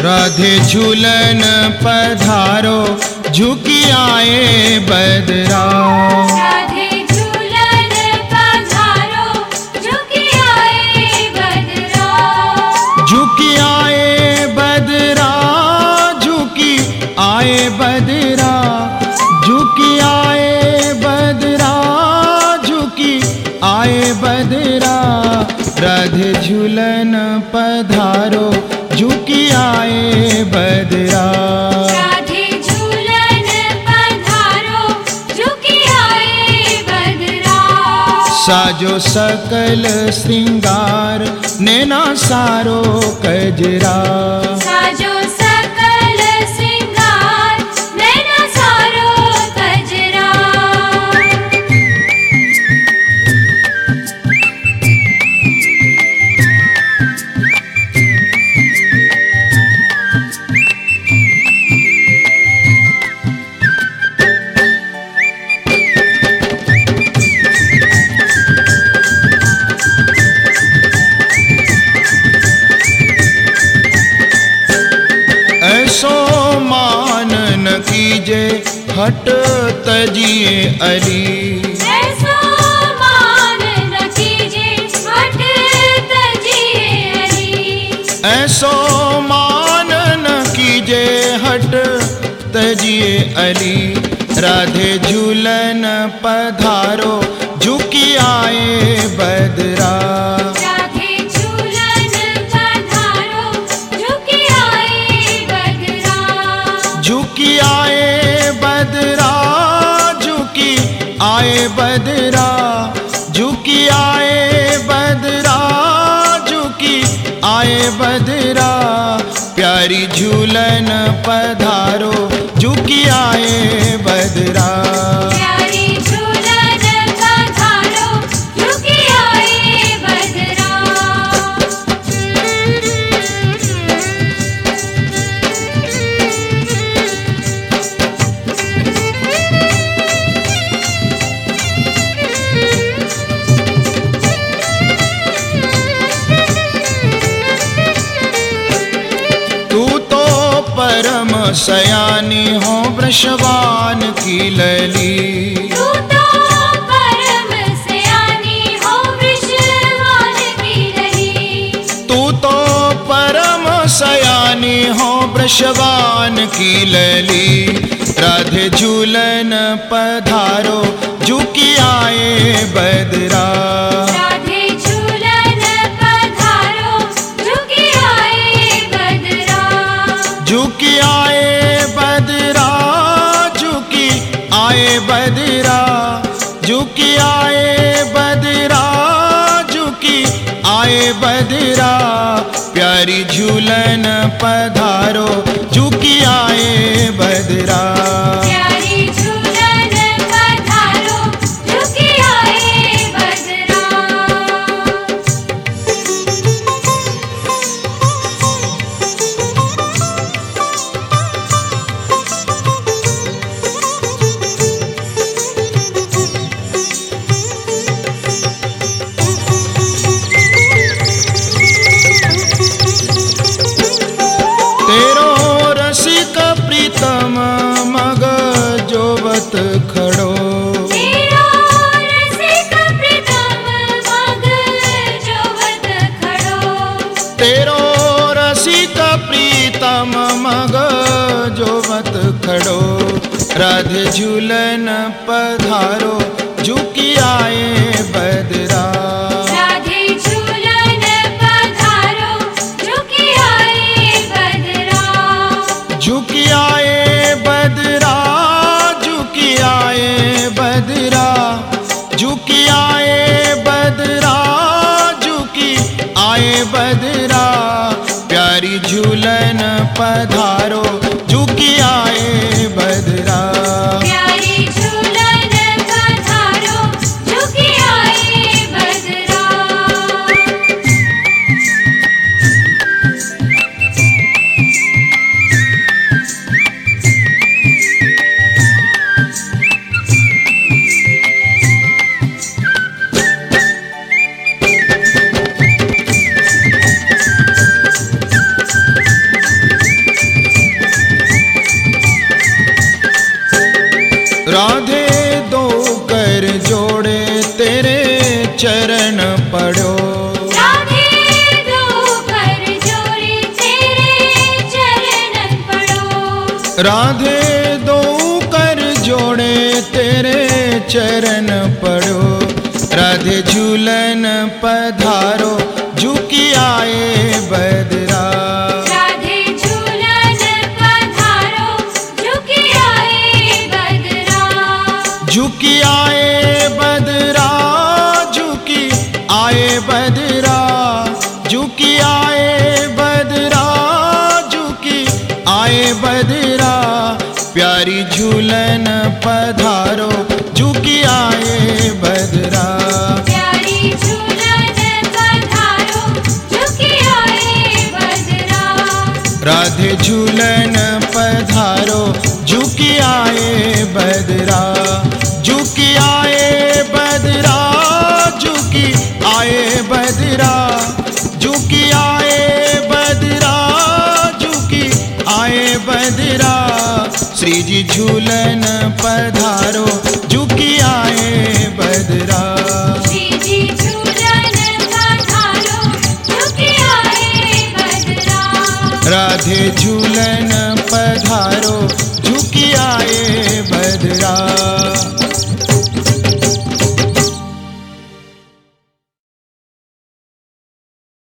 राधे झूलन पधारो झुकी आए बदरा। राधे झूलन पधारो झुकी आए बदरा। झुकी आए बदरा, झुकी आए बदरा, झुकी आए बदरा, झुकी आए बदरा। राधे झूलन पधारो झुकी आए बदरा। राधे झूलन पधारो झुकी आए बदरा। साजो सकल श्रृंगार नैना सारो कजरा। साजो सकल श्रृंगार नैना सारो कजरा। ऐसो मान न कीजे हट तजिए अली। ऐसो मान न कीजे हट तजिए अली। ऐसो मान न कीजे हट तजिए अली। राधे झूलन पधारो झुकी आए बदरा। राधे झूलन पधारो झुकी आए बदरा। झुकी आए बदरा, झुकी आए बदरा, झुकी आए बदरा, झुकी आए बदरा। प्यारी झूलन पधारो झुकी आए बदरा। प्यारी झूलन पधारो झुकी आए बदरा। तू तो परम सयानी हो वृषवान की लली। तू तो परम सयानी हो वृषवान की लली। तू तो परम सयानी हो वृषवान की लली। राधे झूलन पधारो झुकी आए बदरा। राधे झूलन पधारो झुकी आए बदरा। झुकी आए बदरा, झुकी आए बदरा, झुकी आए बदरा, झुकी आए बदरा। प्यारी झूलन पधारो झुकी आए बदरा। प्यारी झूलन पधारो झुकी आए बदरा। तेरो रसिक प्रीतम मग जोवत खड़ो। तेरो रसिक प्रीतम मग जोवत खड़ो। तेरो रसिक प्रीतम मग जोवत खड़ो। राधे झूलन पधारो झुकी आए बदरा। राधे झूलन पधारो झुकी आए बदरा। झुकी आए बदरा, झुकी आए बदरा, झुकी आए बदरा, झुकी आए बदरा। प्यारी झूलन पधारो झुकी आए बदरा। प्यारी झूलन पधारो झुकी आए बदरा। पड़ो। राधे दो कर जोड़े तेरे चरणन पड़ो। राधे दो कर जोड़े तेरे चरण पड़ो। राधे झूलन पधारो झुकी आए बदरा। राधे झूलन पधारो झुकी आए बदरा। झुकी आए बदरा झुकी आए बदरा। झुकी आए बदरा झुकी आए बदरा। प्यारी झूलन पधारो झुकी आए बदरा। प्यारी झूलन पधारो झुकी आए बदरा। राधे झूलन पधारो झुकी आए बदरा। झुकी आए बदरा झुकी आए बदरा। झुकी आए बदरा झुकी आए बदरा। श्री जी झूलन पधारो झुकी आए बदरा। श्री जी झूलन पधारो झुकी आए बदरा। राधे